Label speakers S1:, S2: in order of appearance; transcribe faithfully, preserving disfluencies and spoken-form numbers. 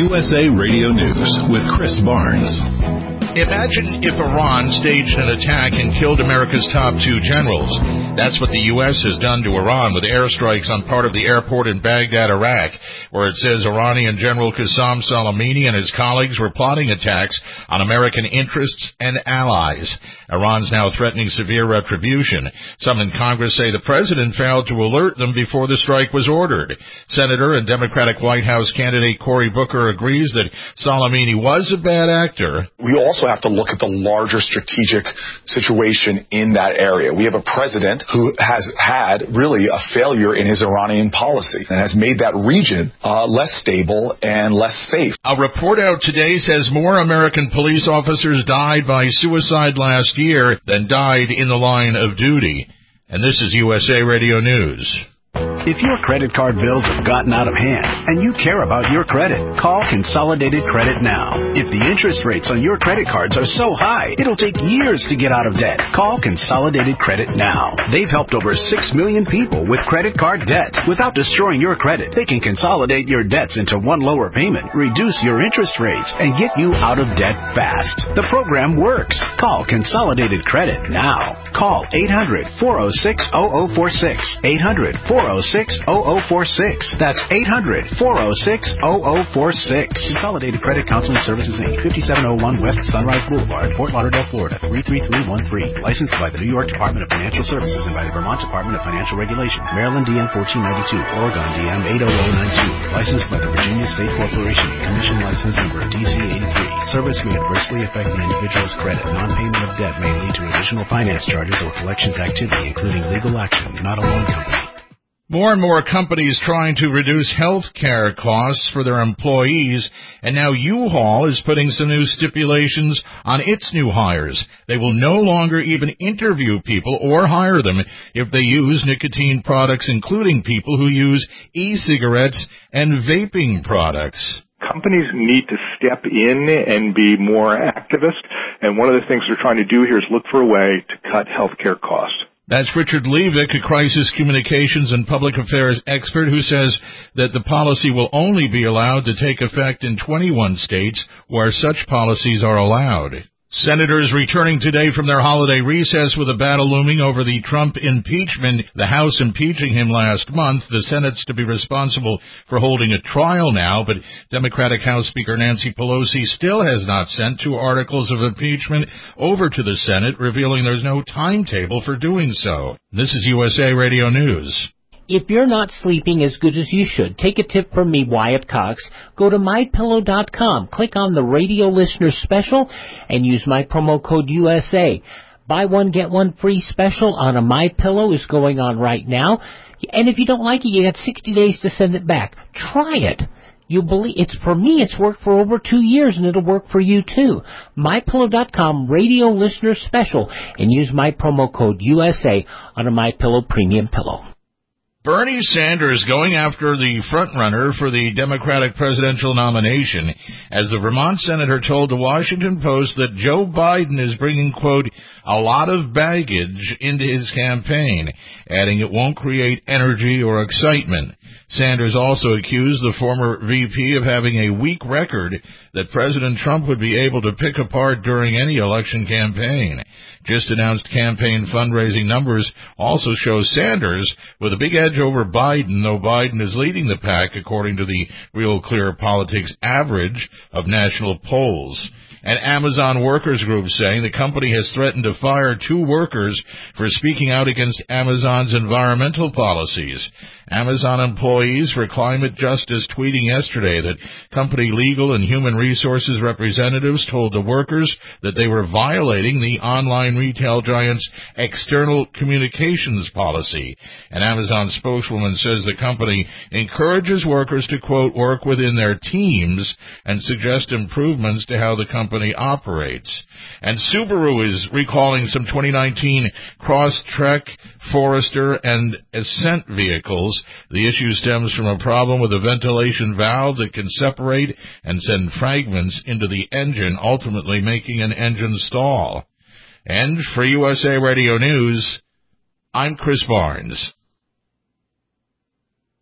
S1: U S A Radio News with Chris Barnes.
S2: Imagine if Iran staged an attack and killed America's top two generals. That's what the U S has done to Iran with airstrikes on part of the airport in Baghdad, Iraq, where it says Iranian General Qasem Soleimani and his colleagues were plotting attacks on American interests and allies. Iran's now threatening severe retribution. Some in Congress say the president failed to alert them before the strike was ordered. Senator and Democratic White House candidate Cory Booker agrees that Soleimani was a bad actor.
S3: We also have to look at the larger strategic situation in that area. We have a president who has had really a failure in his Iranian policy and has made that region uh, less stable and less safe.
S2: A report out today says more American police officers died by suicide last year than died in the line of duty. And this is U S A Radio News.
S4: If your credit card bills have gotten out of hand and you care about your credit, call Consolidated Credit now. If the interest rates on your credit cards are so high, it'll take years to get out of debt. Call Consolidated Credit now. They've helped over six million people with credit card debt. Without destroying your credit, they can consolidate your debts into one lower payment, reduce your interest rates, and get you out of debt fast. The program works. Call Consolidated Credit now. Call eight hundred, four oh six, oh oh four six. eight hundred, four oh six, oh oh four six. That's eight hundred, four oh six, oh oh four six. Consolidated Credit Counseling Services, Incorporated, fifty-seven oh one West Sunrise Boulevard, Fort Lauderdale, Florida, three three three one three. Licensed by the New York Department of Financial Services and by the Vermont Department of Financial Regulation. Maryland D N fourteen ninety-two, Oregon D M eight oh oh nine two. Licensed by the Virginia State Corporation. Commission license number D C eighty-three. Service may adversely affect the individual's credit. Non-payment of debt may lead to additional finance charges or collections activity, including legal action, not a loan company.
S2: More and more companies trying to reduce health care costs for their employees, and now U-Haul is putting some new stipulations on its new hires. They will no longer even interview people or hire them if they use nicotine products, including people who use e-cigarettes and vaping products.
S5: Companies need to step in and be more activist, and one of the things they're trying to do here is look for a way to cut health care costs.
S2: That's Richard Levick, a crisis communications and public affairs expert who says that the policy will only be allowed to take effect in twenty-one states where such policies are allowed. Senators returning today from their holiday recess with a battle looming over the Trump impeachment. The House impeaching him last month. The Senate's to be responsible for holding a trial now, but Democratic House Speaker Nancy Pelosi still has not sent two articles of impeachment over to the Senate, revealing there's no timetable for doing so. This is U S A Radio News.
S6: If you're not sleeping as good as you should, take a tip from me, Wyatt Cox. Go to my pillow dot com, click on the radio listener special, and use my promo code U S A. Buy one, get one free special on a MyPillow is going on right now. And if you don't like it, you got sixty days to send it back. Try it. You believe it's for me, it's worked for over two years, and it'll work for you too. my pillow dot com radio listener special, and use my promo code U S A on a MyPillow premium pillow.
S2: Bernie Sanders going after the frontrunner for the Democratic presidential nomination, as the Vermont senator told the Washington Post that Joe Biden is bringing, quote, a lot of baggage into his campaign, adding it won't create energy or excitement. Sanders also accused the former V P of having a weak record that President Trump would be able to pick apart during any election campaign. Just announced campaign fundraising numbers also show Sanders with a big edge over Biden, though Biden is leading the pack according to the Real Clear Politics average of national polls. An Amazon workers group saying the company has threatened to fire two workers for speaking out against Amazon's environmental policies. Amazon employees for climate justice tweeting yesterday that company legal and human resources representatives told the workers that they were violating the online retail giant's external communications policy. An Amazon spokeswoman says the company encourages workers to, quote, work within their teams and suggest improvements to how the company operates. And Subaru is recalling some twenty nineteen Crosstrek, Forester, and Ascent vehicles. The issue stems from a problem with a ventilation valve that can separate and send fragments into the engine, ultimately making an engine stall. And for U S A Radio News, I'm Chris Barnes.